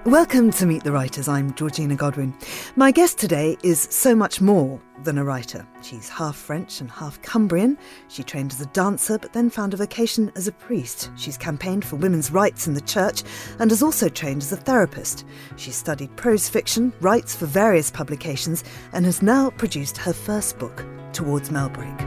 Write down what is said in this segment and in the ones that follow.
Welcome to Meet the Writers. I'm Georgina Godwin. My guest today is so much more than a writer. She's half French and half Cumbrian. She trained as a dancer but then found a vocation as a priest. She's campaigned for women's rights in the church and has also trained as a therapist. She's studied prose fiction, writes for various publications and has now produced her first book, Towards Melbreak.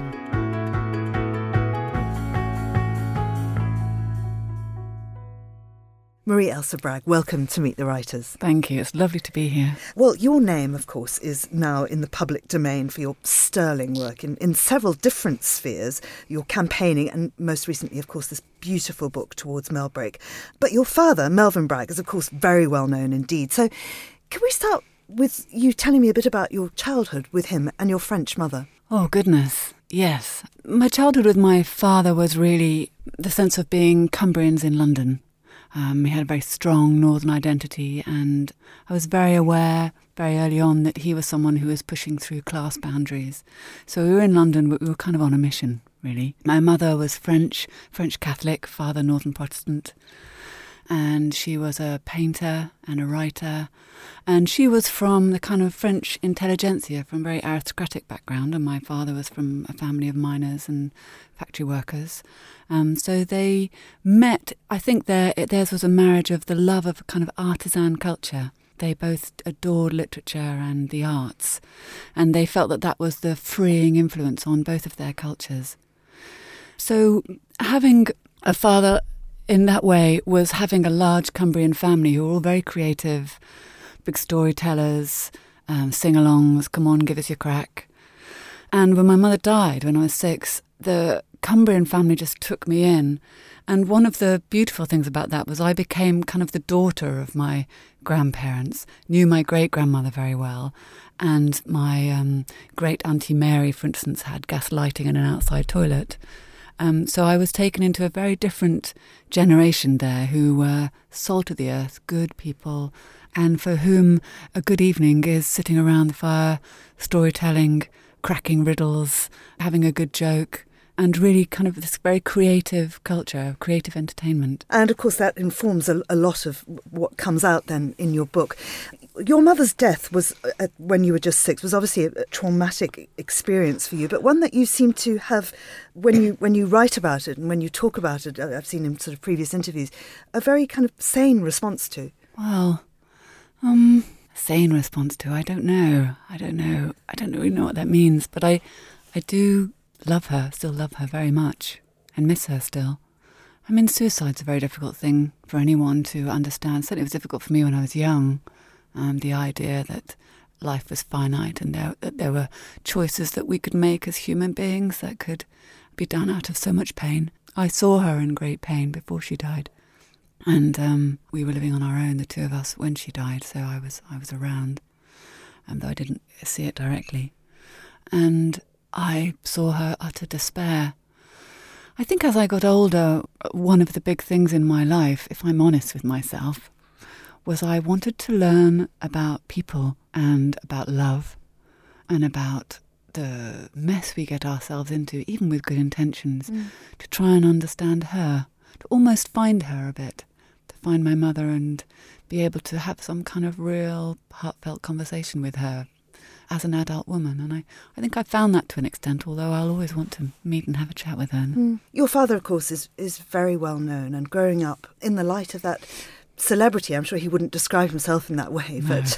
Marie Elsa Bragg, welcome to Meet the Writers. Thank you. It's lovely to be here. Well, your name, of course, is now in the public domain for your sterling work in several different spheres, your campaigning and most recently, of course, this beautiful book, Towards Melbreak. But your father, Melvyn Bragg, is, of course, very well known indeed. So can we start with you telling me a bit about your childhood with him and your French mother? Oh, goodness. Yes. My childhood with my father was really the sense of being Cumbrians in London. He had a very strong northern identity, and I was very aware very early on that he was someone who was pushing through class boundaries. So we were in London, but we were kind of on a mission, really. My mother was French Catholic, father Northern Protestant, and she was a painter and a writer, and she was from the kind of French intelligentsia, from a very aristocratic background, and my father was from a family of miners and factory workers. So they met. I think theirs was a marriage of the love of a kind of artisan culture. They both adored literature and the arts, and they felt that that was the freeing influence on both of their cultures. So having a father in that way was having a large Cumbrian family who were all very creative, big storytellers, sing-alongs, come on, give us your crack. And when my mother died, when I was 6, the Cumbrian family just took me in. And one of the beautiful things about that was I became kind of the daughter of my grandparents, knew my great-grandmother very well, and my great-auntie Mary, for instance, had gas lighting and an outside toilet. So I was taken into a very different generation there who were salt of the earth, good people, and for whom a good evening is sitting around the fire, storytelling, cracking riddles, having a good joke, and really kind of this very creative culture, creative entertainment. And of course that informs a lot of what comes out then in your book. Your mother's death was, when you were just 6, was obviously a traumatic experience for you, but one that you seem to have, when you write about it and when you talk about it, I've seen in sort of previous interviews, a very kind of sane response to. Well, sane response to, I don't know. I don't really know what that means, but I do love her, still love her very much, and miss her still. I mean, suicide's a very difficult thing for anyone to understand. Certainly it was difficult for me when I was young. The idea that life was finite and that there were choices that we could make as human beings that could be done out of so much pain. I saw her in great pain before she died. And we were living on our own, the two of us, when she died, so I was around, though I didn't see it directly. And I saw her utter despair. I think as I got older, one of the big things in my life, if I'm honest with myself, was I wanted to learn about people and about love and about the mess we get ourselves into, even with good intentions, to try and understand her, to almost find her a bit, to find my mother and be able to have some kind of real heartfelt conversation with her as an adult woman. And I think I found that to an extent, although I'll always want to meet and have a chat with her. Your father, of course, is very well known, and growing up in the light of that celebrity, I'm sure he wouldn't describe himself in that way, but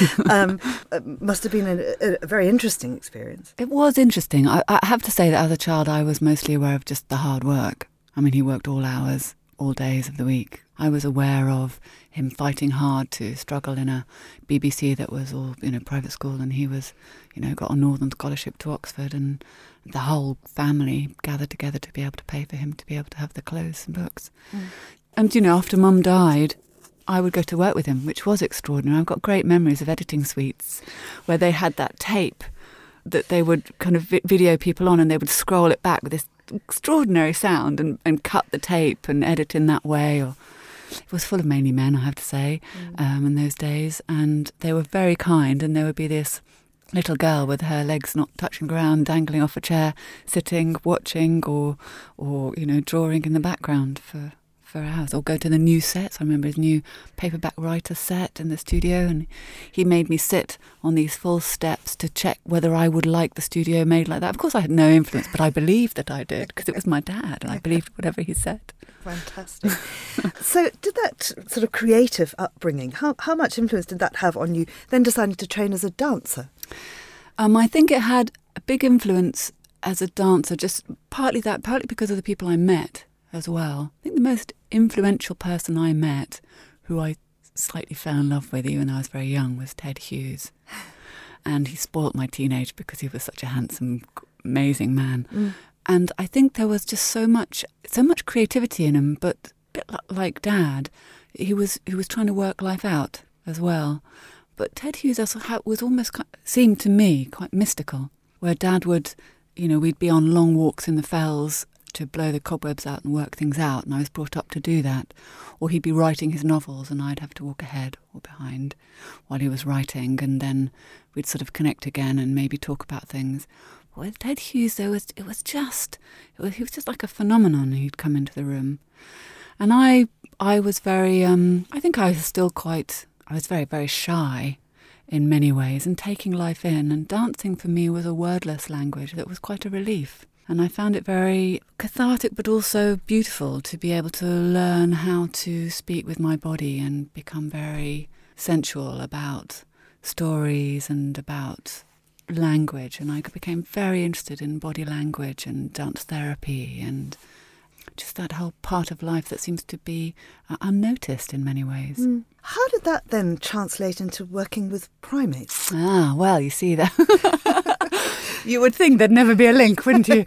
must have been a very interesting experience. It was interesting. I have to say that as a child I was mostly aware of just the hard work. I mean, he worked all hours, all days of the week. I was aware of him fighting hard to struggle in a BBC that was all, private school, and he was, got a Northern scholarship to Oxford, and the whole family gathered together to be able to pay for him to be able to have the clothes and books. And, after Mum died, I would go to work with him, which was extraordinary. I've got great memories of editing suites where they had that tape that they would kind of video people on, and they would scroll it back with this extraordinary sound and cut the tape and edit in that way. Or it was full of mainly men, I have to say, in those days. And they were very kind, and there would be this little girl with her legs not touching the ground, dangling off a chair, sitting, watching, or drawing in the background for for hours, or go to the new sets. I remember his new paperback writer set in the studio, and he made me sit on these full steps to check whether I would like the studio made like that. Of course, I had no influence, but I believed that I did because it was my dad, and I believed whatever he said. Fantastic. So did that sort of creative upbringing, how much influence did that have on you then deciding to train as a dancer? I think it had a big influence as a dancer, just partly because of the people I met as well. I think the most influential person I met, who I slightly fell in love with even though I was very young, was Ted Hughes. And he spoilt my teenage because he was such a handsome, amazing man. And I think there was just so much creativity in him, but a bit like Dad, he was trying to work life out as well. But Ted Hughes was almost, seemed to me, quite mystical, where Dad would, we'd be on long walks in the fells to blow the cobwebs out and work things out, and I was brought up to do that. Or he'd be writing his novels and I'd have to walk ahead or behind while he was writing, and then we'd sort of connect again and maybe talk about things. With Ted Hughes, he was just like a phenomenon. He'd come into the room. And I was very, I think I was very, very shy in many ways, and taking life in. And dancing for me was a wordless language that was quite a relief. And I found it very cathartic, but also beautiful to be able to learn how to speak with my body and become very sensual about stories and about language. And I became very interested in body language and dance therapy and just that whole part of life that seems to be unnoticed in many ways. How did that then translate into working with primates? Well, you see that. You would think there'd never be a link, wouldn't you?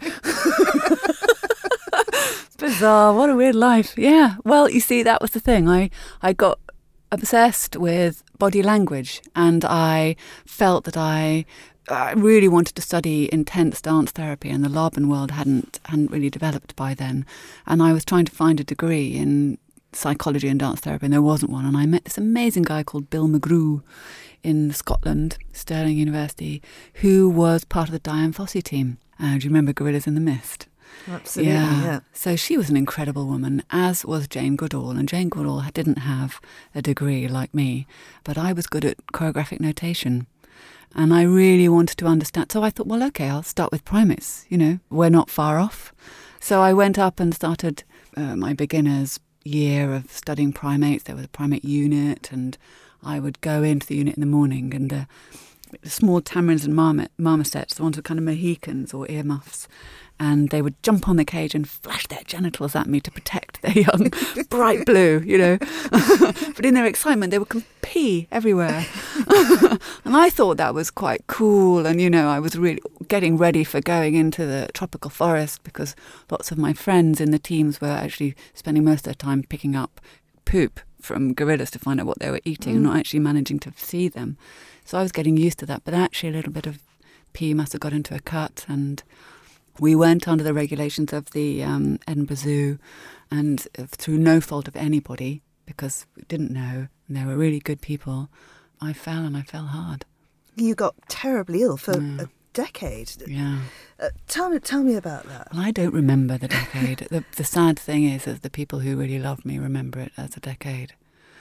Bizarre, what a weird life. Yeah, well, you see, that was the thing. I got obsessed with body language, and I felt that I really wanted to study intense dance therapy, and the Laban world hadn't really developed by then. And I was trying to find a degree in psychology and dance therapy, and there wasn't one. And I met this amazing guy called Bill McGrew in Scotland, Stirling University, who was part of the Dian Fossey team. Do you remember Gorillas in the Mist? Absolutely, yeah. So she was an incredible woman, as was Jane Goodall. And Jane Goodall didn't have a degree like me, but I was good at choreographic notation. And I really wanted to understand. So I thought, well, okay, I'll start with primates. We're not far off. So I went up and started my beginner's year of studying primates. There was a primate unit, and I would go into the unit in the morning, and the small tamarins and marmosets, the ones with kind of Mohicans or earmuffs, and they would jump on the cage and flash their genitals at me to protect their young, bright blue, But in their excitement, they would pee everywhere. And I thought that was quite cool. And, I was really getting ready for going into the tropical forest, because lots of my friends in the teams were actually spending most of their time picking up poop from gorillas to find out what they were eating and not actually managing to see them. So I was getting used to that. But actually a little bit of pee must have got into a cut, and we went under the regulations of the Edinburgh Zoo, and through no fault of anybody, because we didn't know, and they were really good people, I fell, and I fell hard. You got terribly ill for a decade. Yeah. Tell me about that. Well, I don't remember the decade. The sad thing is that the people who really loved me remember it as a decade.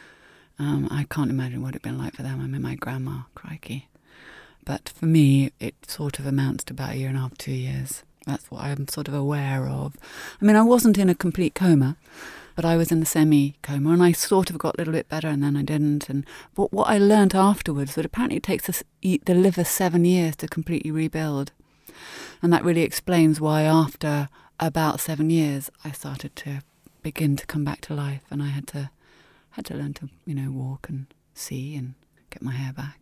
I can't imagine what it'd been like for them. I mean, my grandma, crikey. But for me, it sort of amounts to about 1.5 to 2 years. That's what I'm sort of aware of. I mean, I wasn't in a complete coma, but I was in a semi-coma, and I sort of got a little bit better, and then I didn't. But what I learnt afterwards, that apparently it takes the liver 7 years to completely rebuild. And that really explains why after about 7 years, I started to begin to come back to life, and I had to learn to, walk and see and get my hair back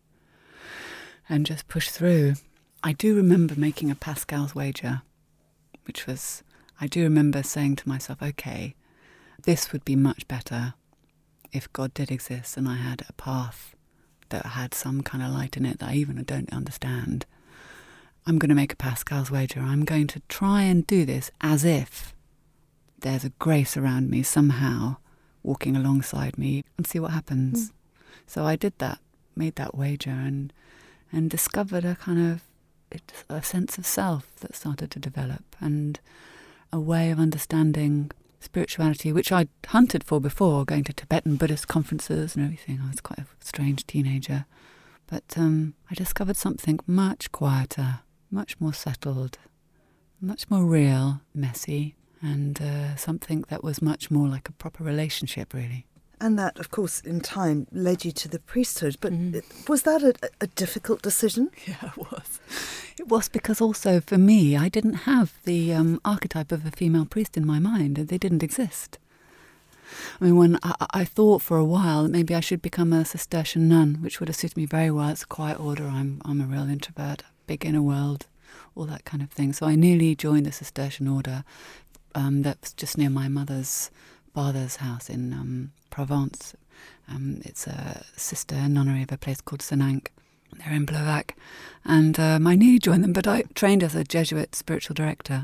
and just push through. I do remember making a Pascal's wager, which was, I do remember saying to myself, okay, this would be much better if God did exist and I had a path that had some kind of light in it that I don't understand. I'm going to make a Pascal's wager. I'm going to try and do this as if there's a grace around me somehow walking alongside me, and see what happens. So I did that, made that wager, and discovered a kind of a sense of self that started to develop, and a way of understanding spirituality, which I'd hunted for before, going to Tibetan Buddhist conferences and everything. I was quite a strange teenager. But I discovered something much quieter, much more settled, much more real, messy, and something that was much more like a proper relationship, really. And that, of course, in time led you to the priesthood. But was that a difficult decision? Yeah, it was. It was because also, for me, I didn't have the archetype of a female priest in my mind. They didn't exist. I mean, when I thought for a while that maybe I should become a Cistercian nun, which would have suited me very well. It's a quiet order. I'm a real introvert, big inner world, all that kind of thing. So I nearly joined the Cistercian order that was just near my mother's father's house in Provence. It's a sister nunnery of a place called Senanc. They're in Blovac. And I nearly joined them, but I trained as a Jesuit spiritual director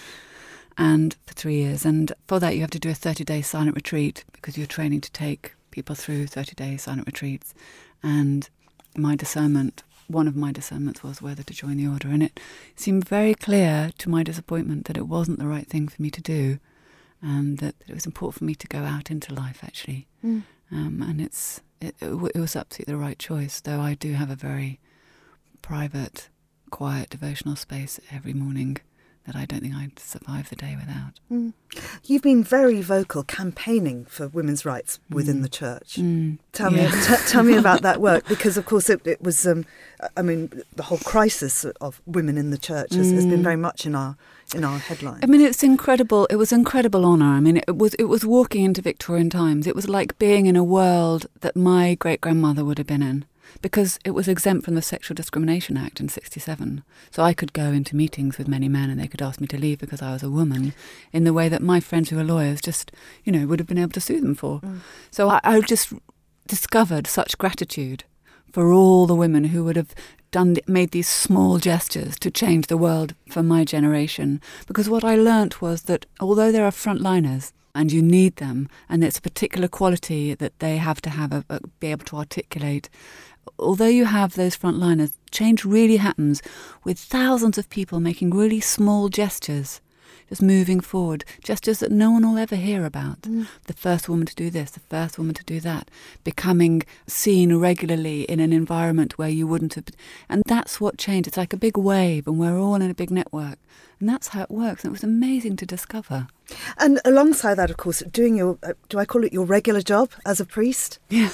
and for 3 years. And for that, you have to do a 30-day silent retreat because you're training to take people through 30-day silent retreats. And my discernment, one of my discernments was whether to join the order. And it seemed very clear to my disappointment that it wasn't the right thing for me to do. And that it was important for me to go out into life, actually. And it was absolutely the right choice, though I do have a very private, quiet, devotional space every morning that I don't think I'd survive the day without. You've been very vocal campaigning for women's rights within the church. Tell me about that work, because, of course, it was, the whole crisis of women in the church has been very much in our headlines. I mean, it's incredible. It was incredible honour. I mean, it was walking into Victorian times. It was like being in a world that my great-grandmother would have been in, because it was exempt from the Sexual Discrimination Act in 1967. So I could go into meetings with many men and they could ask me to leave because I was a woman, in the way that my friends who were lawyers just, would have been able to sue them for. So I just discovered such gratitude for all the women who would have made these small gestures to change the world for my generation. Because what I learnt was that although there are frontliners, and you need them, and it's a particular quality that they have to have, be able to articulate. Although you have those frontliners, change really happens with thousands of people making really small gestures, just moving forward, gestures that no one will ever hear about. The first woman to do this, the first woman to do that, becoming seen regularly in an environment where you wouldn't have. And that's what changed. It's like a big wave, and we're all in a big network. And that's how it works. And it was amazing to discover. And alongside that, of course, doing your, do I call it your regular job as a priest? Yeah.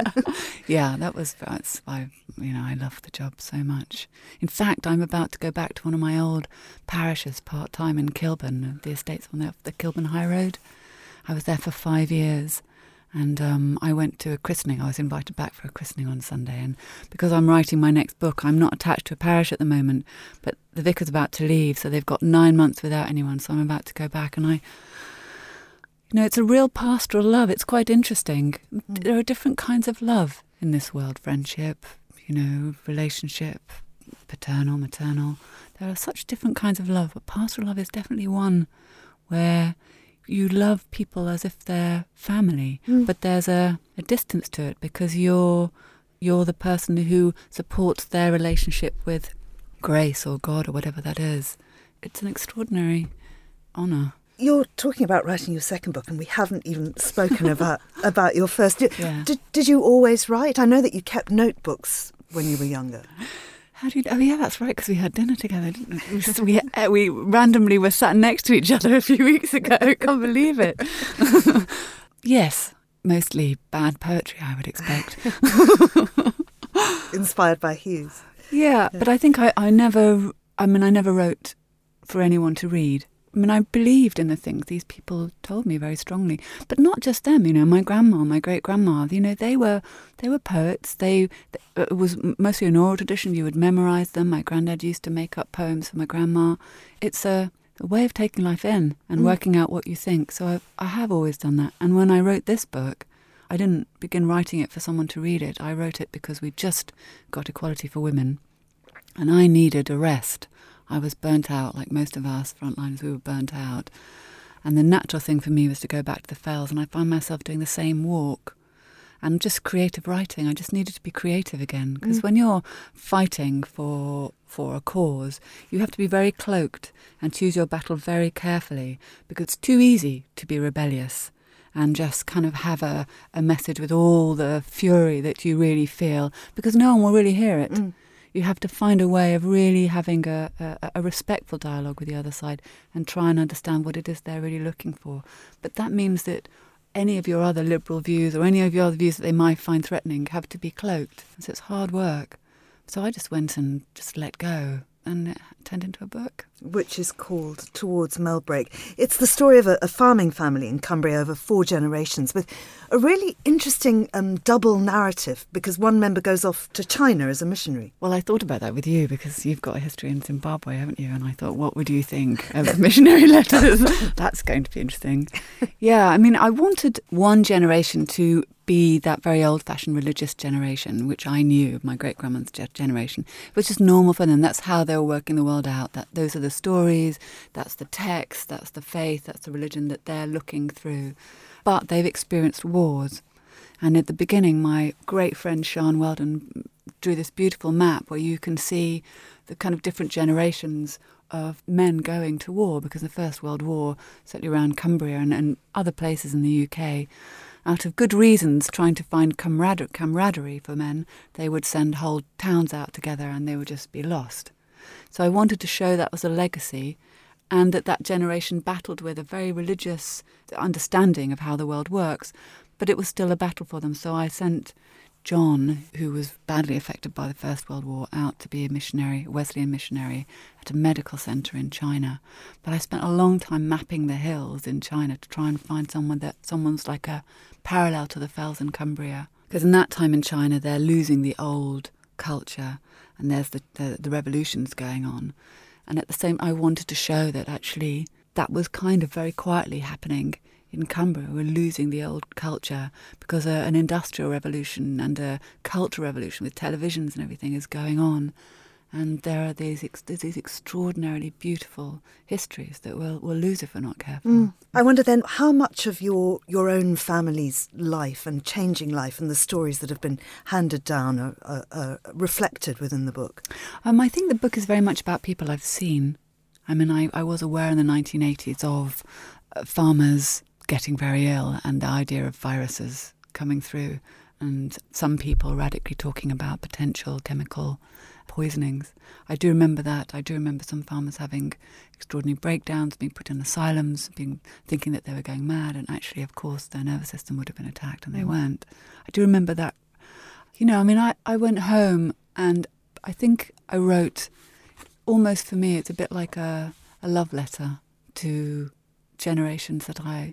I love the job so much. In fact, I'm about to go back to one of my old parishes part-time in Kilburn, the estates on the Kilburn High Road. I was there for 5 years. And I went to a christening. I was invited back for a christening on Sunday. And because I'm writing my next book, I'm not attached to a parish at the moment. But the vicar's about to leave, so they've got 9 months without anyone. So I'm about to go back. And it's a real pastoral love. It's quite interesting. There are different kinds of love in this world. Friendship, relationship, paternal, maternal. There are such different kinds of love. But pastoral love is definitely one where you love people as if they're family, but there's a distance to it because you're the person who supports their relationship with grace or God or whatever that is. It's an extraordinary honour. You're talking about writing your second book, and we haven't even spoken about your first. Did you always write? I know that you kept notebooks when you were younger. How do you? Oh yeah, that's right. Because we had dinner together, didn't we? We randomly were sat next to each other a few weeks ago. I can't believe it. Yes, mostly bad poetry, I would expect. Inspired by Hughes. Yeah, but I think I never wrote for anyone to read. I mean, I believed in the things these people told me very strongly, but not just them. My grandma, my great grandma. They were poets. It was mostly an oral tradition. You would memorise them. My granddad used to make up poems for my grandma. It's a way of taking life in and working out what you think. So I have always done that. And when I wrote this book, I didn't begin writing it for someone to read it. I wrote it because we just got equality for women, and I needed a rest. I was burnt out, like most of us frontliners, we were burnt out. And the natural thing for me was to go back to the fells, and I found myself doing the same walk. and just creative writing. I just needed to be creative again, because when you're fighting for a cause, you have to be very cloaked and choose your battle very carefully, because it's too easy to be rebellious and just kind of have a message with all the fury that you really feel, because no one will really hear it. You have to find a way of really having a respectful dialogue with the other side and try and understand what it is they're really looking for. But that means that any of your other liberal views or any of your other views that they might find threatening have to be cloaked. So it's hard work. So I just went and just let go, and it turned into a book. Which is called Towards Melbrake. It's the story of a farming family in Cumbria over 4 generations, with a really interesting double narrative, because one member goes off to China as a missionary. Well, I thought about that with you, because you've got a history in Zimbabwe, haven't you? And I thought, what would you think of missionary letters? That's going to be interesting. Yeah, I mean, I wanted one generation to be that very old-fashioned religious generation, which I knew, my great-grandmother's generation, which is normal for them. That's how they were working the world out. That those are the stories, that's the text, that's the faith, that's the religion that they're looking through. But they've experienced wars. And at the beginning, my great friend Sean Weldon drew this beautiful map where you can see the kind of different generations of men going to war, because the First World War, certainly around Cumbria and other places in the UK, out of good reasons, trying to find camaraderie for men, they would send whole towns out together and they would just be lost. So I wanted to show that was a legacy, and that generation battled with a very religious understanding of how the world works, but it was still a battle for them. So I sent John, who was badly affected by the First World War, out to be a missionary, a Wesleyan missionary, at a medical centre in China. But I spent a long time mapping the hills in China to try and find someone's like a parallel to the fells in Cumbria. Because in that time in China, they're losing the old culture, and there's the revolutions going on. And at the same, I wanted to show that actually that was kind of very quietly happening in Cumbria. We're losing the old culture because an industrial revolution and a cultural revolution with televisions and everything is going on. And there are these extraordinarily beautiful histories that we'll lose if we're not careful. I wonder then, how much of your own family's life and changing life and the stories that have been handed down are reflected within the book? I think the book is very much about people I've seen. I mean, I was aware in the 1980s of farmers getting very ill and the idea of viruses coming through, and some people radically talking about potential chemical poisonings. I do remember that. I do remember some farmers having extraordinary breakdowns, being put in asylums, thinking that they were going mad, and actually, of course, their nervous system would have been attacked, and they weren't. I do remember that. You know, I mean, I went home, and I think I wrote, almost for me, it's a bit like a love letter to generations that I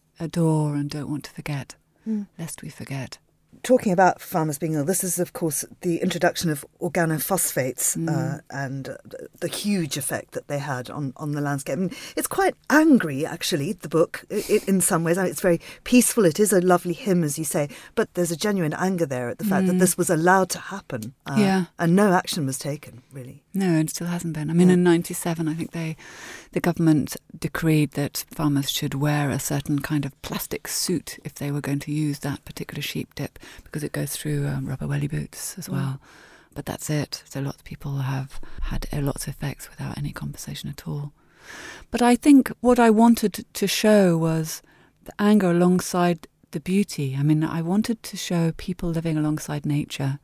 adore and don't want to forget, lest we forget. Talking about farmers being ill, this is, of course, the introduction of organophosphates and the huge effect that they had on the landscape. And it's quite angry, actually, the book, in some ways. I mean, it's very peaceful. It is a lovely hymn, as you say, but there's a genuine anger there at the fact that this was allowed to happen. And no action was taken, really. No, it still hasn't been. I mean, in 1997, I think the government decreed that farmers should wear a certain kind of plastic suit if they were going to use that particular sheep dip, because it goes through rubber welly boots as well. But that's it. So lots of people have had lots of effects without any compensation at all. But I think what I wanted to show was the anger alongside the beauty. I mean, I wanted to show people living alongside nature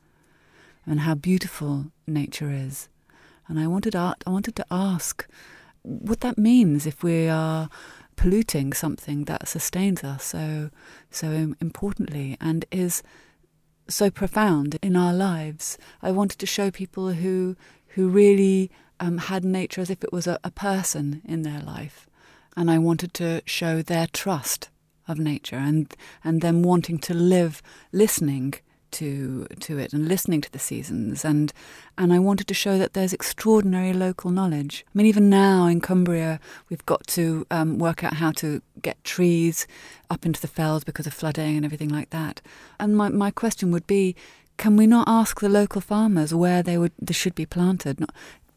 and how beautiful nature is. And I wanted to ask what that means if we are polluting something that sustains us so importantly and is so profound in our lives. I wanted to show people who really had nature as if it was a person in their life, and I wanted to show their trust of nature and them wanting to live listening to it and listening to the seasons, and I wanted to show that there's extraordinary local knowledge. I mean, even now in Cumbria we've got to work out how to get trees up into the fells because of flooding and everything like that. And my question would be, can we not ask the local farmers where they should be planted?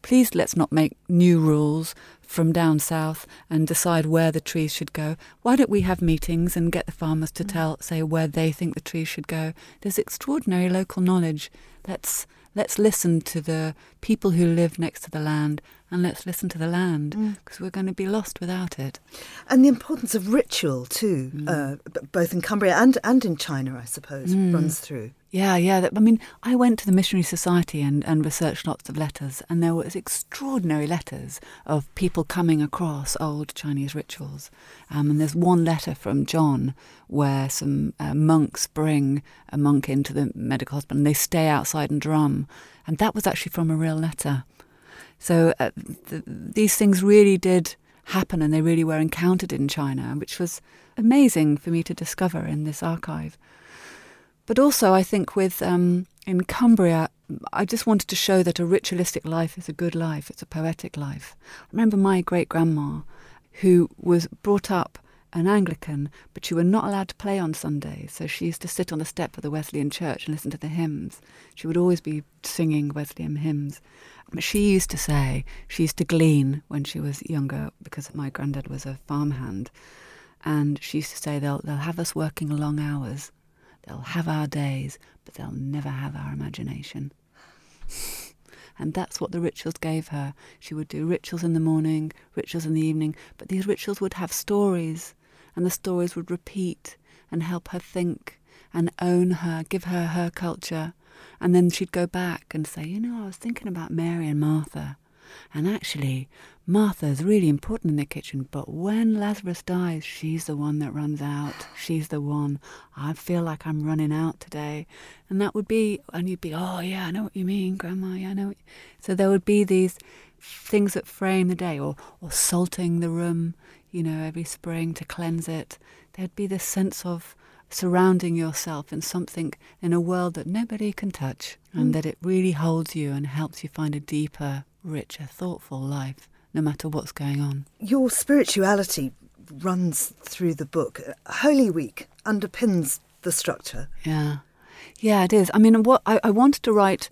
please let's not make new rules from down south and decide where the trees should go. Why don't we have meetings and get the farmers to say where they think the trees should go? There's extraordinary local knowledge. Let's listen to the people who live next to the land, and let's listen to the land, because we're going to be lost without it. And the importance of ritual too, both in Cumbria and in China, I suppose, runs through. Yeah. I went to the Missionary Society and researched lots of letters, and there was extraordinary letters of people coming across old Chinese rituals. And there's one letter from John where some monks bring a monk into the medical hospital and they stay outside and drum. And that was actually from a real letter. So these things really did happen, and they really were encountered in China, which was amazing for me to discover in this archive. But also, I think in Cumbria, I just wanted to show that a ritualistic life is a good life. It's a poetic life. I remember my great-grandma, who was brought up an Anglican, but she was not allowed to play on Sundays. So she used to sit on the step of the Wesleyan church and listen to the hymns. She would always be singing Wesleyan hymns. But she used to glean when she was younger, because my granddad was a farmhand. And she used to say, they'll have us working long hours. They'll have our days, but they'll never have our imagination. And that's what the rituals gave her. She would do rituals in the morning, rituals in the evening, but these rituals would have stories, and the stories would repeat and help her think and own her, give her her culture. And then she'd go back and say, I was thinking about Mary and Martha. And actually, Martha's really important in the kitchen, but when Lazarus dies, she's the one that runs out. She's the one. I feel like I'm running out today. And that would be, and you'd be, oh yeah, I know what you mean, Grandma, yeah, I know. So there would be these things that frame the day, or salting the room, every spring to cleanse it. There'd be this sense of surrounding yourself in something, in a world that nobody can touch, and that it really holds you and helps you find a deeper, richer, thoughtful life, no matter what's going on. Your spirituality runs through the book. Holy Week underpins the structure. Yeah, it is. I mean, I wanted to write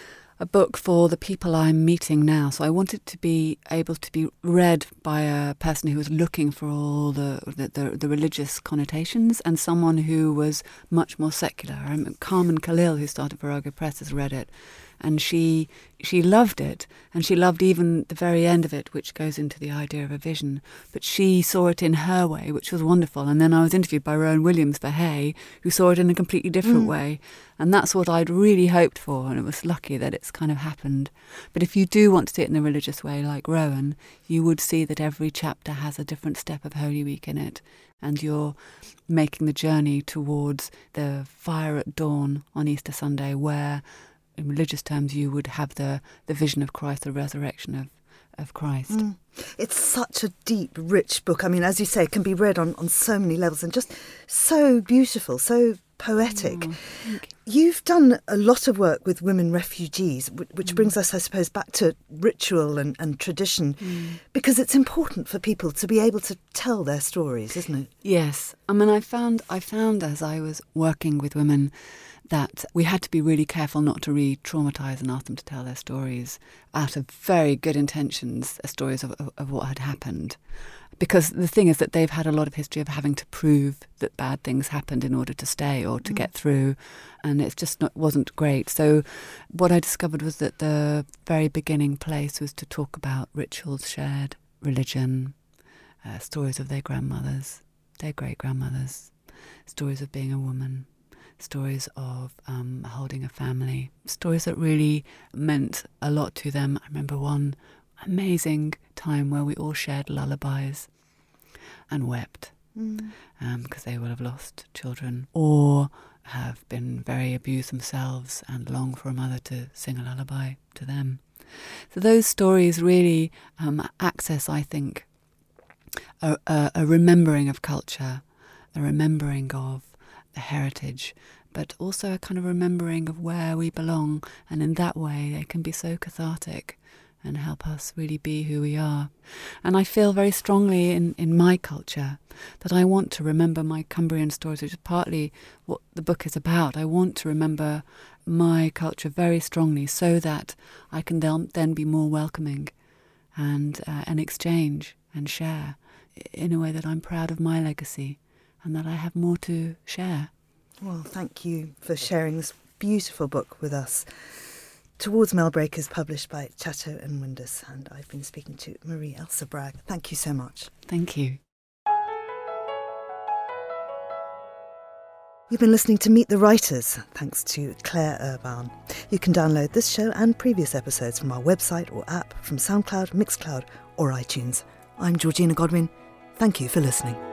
a book for the people I'm meeting now. So I wanted to be able to be read by a person who was looking for all the religious connotations, and someone who was much more secular. Carmen Khalil, who started Virago Press, has read it. And she loved it, and she loved even the very end of it, which goes into the idea of a vision. But she saw it in her way, which was wonderful. And then I was interviewed by Rowan Williams for Hay, who saw it in a completely different way. And that's what I'd really hoped for, and it was lucky that it's kind of happened. But if you do want to see it in a religious way, like Rowan, you would see that every chapter has a different step of Holy Week in it. And you're making the journey towards the fire at dawn on Easter Sunday, where in religious terms, you would have the vision of Christ, the resurrection of Christ. It's such a deep, rich book. I mean, as you say, it can be read on so many levels, and just so beautiful, so poetic. You've done a lot of work with women refugees, which brings us, I suppose, back to ritual and tradition, because it's important for people to be able to tell their stories, isn't it? Yes. I mean, I found as I was working with women that we had to be really careful not to re-traumatise and ask them to tell their stories out of very good intentions, stories of what had happened. Because the thing is that they've had a lot of history of having to prove that bad things happened in order to stay or to get through, and it's just wasn't great. So what I discovered was that the very beginning place was to talk about rituals shared, religion, stories of their grandmothers, their great-grandmothers, stories of being a woman, stories of holding a family, stories that really meant a lot to them. I remember one amazing time where we all shared lullabies and wept because they will have lost children or have been very abused themselves and long for a mother to sing a lullaby to them. So those stories really access, I think, a remembering of culture, a remembering of the heritage, but also a kind of remembering of where we belong, and in that way they can be so cathartic and help us really be who we are. And I feel very strongly in my culture that I want to remember my Cumbrian stories, which is partly what the book is about. I want to remember my culture very strongly so that I can then be more welcoming and exchange and share in a way that I'm proud of my legacy and that I have more to share. Well, thank you for sharing this beautiful book with us. Towards Mailbreak is published by Chatto and Windus, and I've been speaking to Marie Elsa Bragg. Thank you so much. Thank you. You've been listening to Meet the Writers, thanks to Claire Urban. You can download this show and previous episodes from our website or app from SoundCloud, Mixcloud or iTunes. I'm Georgina Godwin. Thank you for listening.